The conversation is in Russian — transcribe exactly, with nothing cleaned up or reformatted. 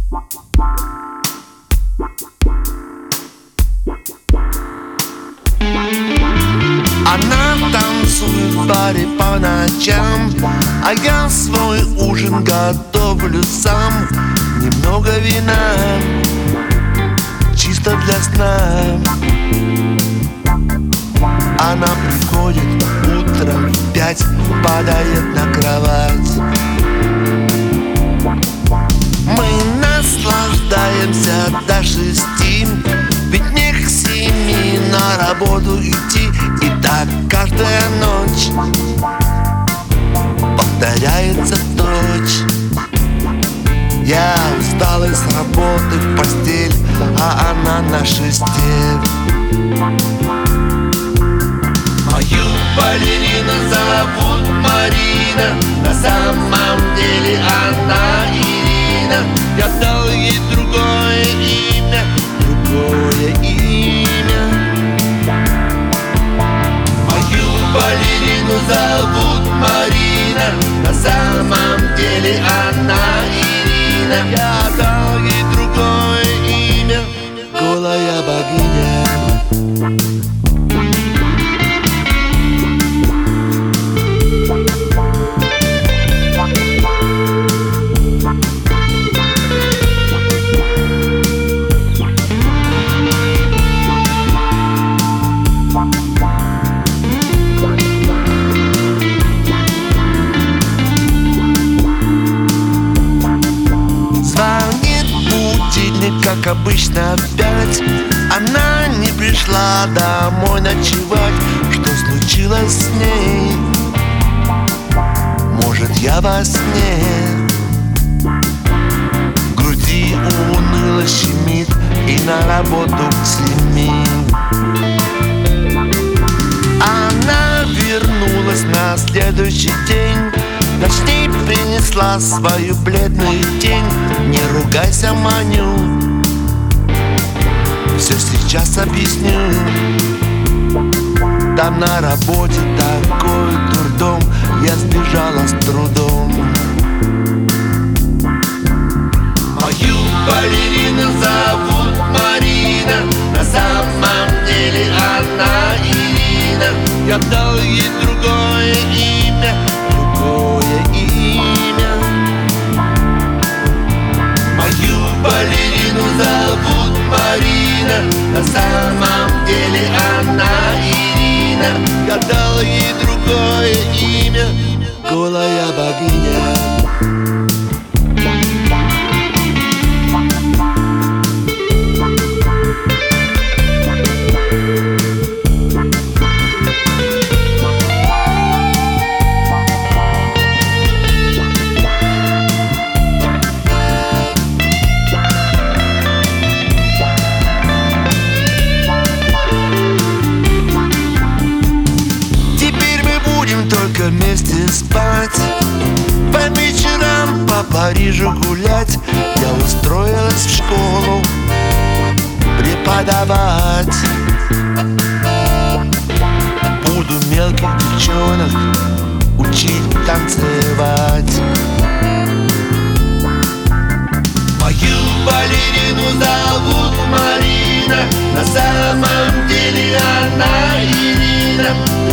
Она танцует в баре по ночам, а я свой ужин готовлю сам. Немного вина, чисто для сна. Она приходит утром в пять, падает на кровать. Мы наслаждаемся до шести, ведь не к семи на работу идти. И так каждая ночь повторяется точь. Я усталый с работы в постель, а она на шесте. Мою балерину зовут Марина, на самом деле она Ирина. Я дал ей другое имя, другое имя. Мою балерину зовут Марина, на самом деле она Ирина. Я дал ей другое имя, голая богиня. Как обычно в пять, она не пришла домой ночевать. Что случилось с ней? Может, я во сне? В груди уныло щемит, и на работу к семи. Она вернулась на следующий день, ночней принесла свою бледную тень. Не ругайся, Маню, все сейчас объясню. Там на работе такой дурдом, я сбежала с трудом. Мою балерину зовут Марина, на самом деле она Ирина. Я дал ей другое имя, другое имя. Мою балерину зовут Марина, на самом деле она Ирина. Я дал ей другое имя, голая богиня. Только вместе спать, по вечерам по Парижу гулять. Я устроилась в школу преподавать. Буду мелких девчонок учить танцевать. Мою балерину зовут Марина, на самом деле она Ирина.